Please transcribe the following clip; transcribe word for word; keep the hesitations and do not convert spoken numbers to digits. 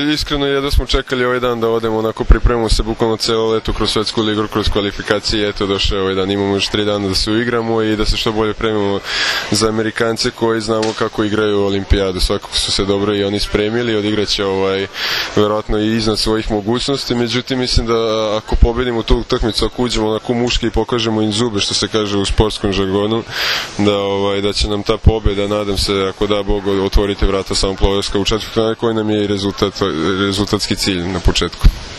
iskreno je da smo čekali ovaj dan da odemo, onako pripremamo se bukvalno celo leto kroz svetsku ligu, kroz kvalifikacije, eto došao ovaj dan, imamo još tri dana da se uigramo i da se što bolje premimo za Amerikance koji znamo kako igraju olimpijadu. Svakako su se dobro i oni spremili, odigraće ovaj, verovatno i iznad svojih mogućnosti, međutim mislim da ako pobedimo tu utakmicu, ako uđemo onako muški i pokažemo im zube, što se kaže u sportskom žargonu, da, ovaj, da će nam ta pobeda, nadam se, ako da Bog, otvoriti vrata samoplovljaska u četvrtfinalu, koji nam je i rezultat, rezultatski cilj na početku.